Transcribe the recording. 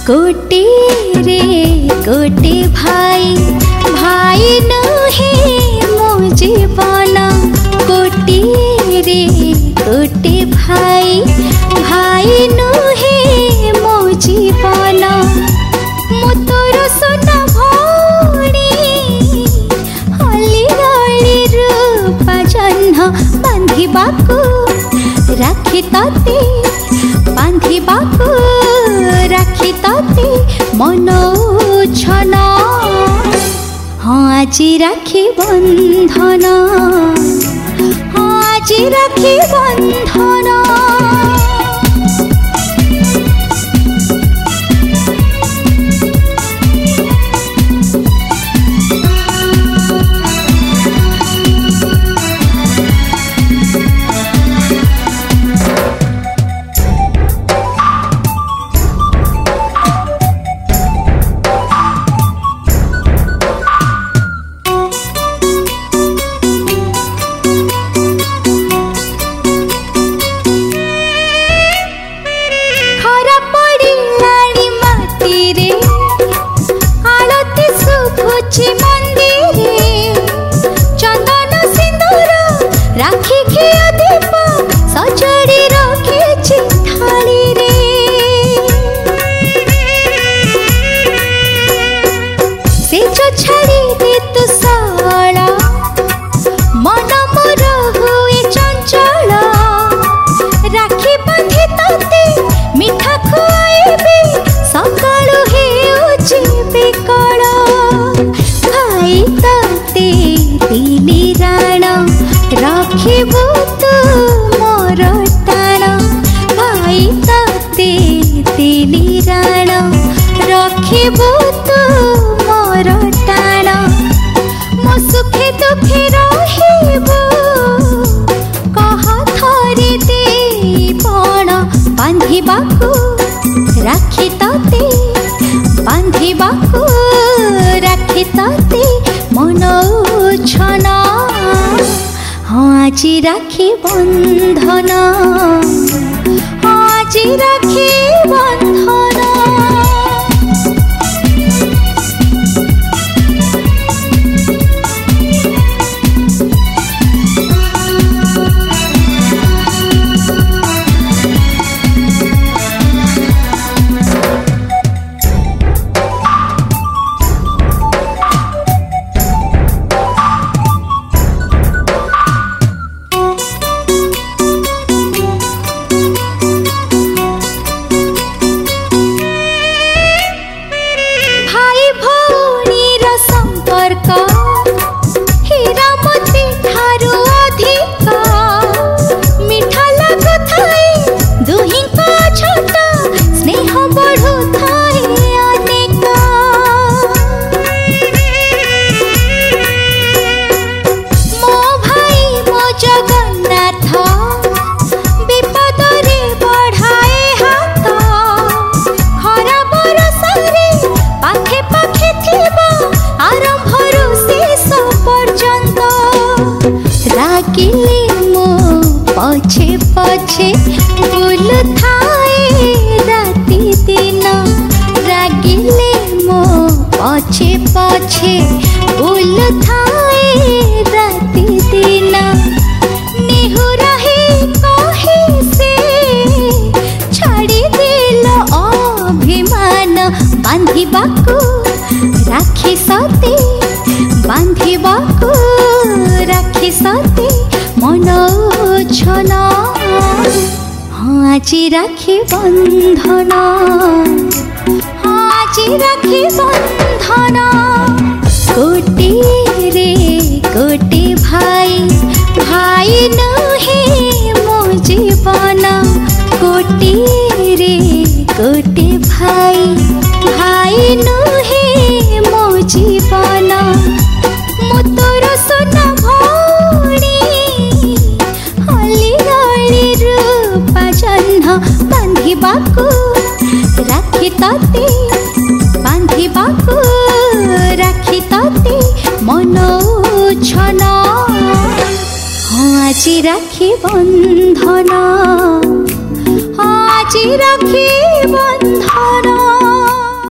कोटे रे कोटे भाई भाई नुहे मो जीवन कोटे रे कोटे भाई भाई नुहे मो जीवन मो तोर सोना भौणी हली गली रूपा जह्न बांधिबाकू राखी तते बांधिबाकू राखी तते मनो छन हाँ आज राखी बंधन हाँ आज राखी बंधन राखी तते बांधिबाकू राखी तते मनो छन हाँ आज राखी बंधन हाँ आज राखी बंधन पछे पछे बुल थाए राति दिन रागिले मो पछे पछे बुल थाए राति दिन नेहुरा हे कहे से छाड़ी दिल अभिमान बांधिबाकू राखी सते बांधिबाकू राखी सते मनो छन हाँ आज राखी बंधन हाँ आज राखी बंधन कोटे रे कोटे भाई भाई नुहे मो जीवन कोटे रे कोटे भाई भाई नुहे मो जीवन मो तोर सोना बांधिबाकू राखी तते बांधिबाकू राखी तते मनो छन हाँ आज राखी बंधन हाँ आज राखी बंधन।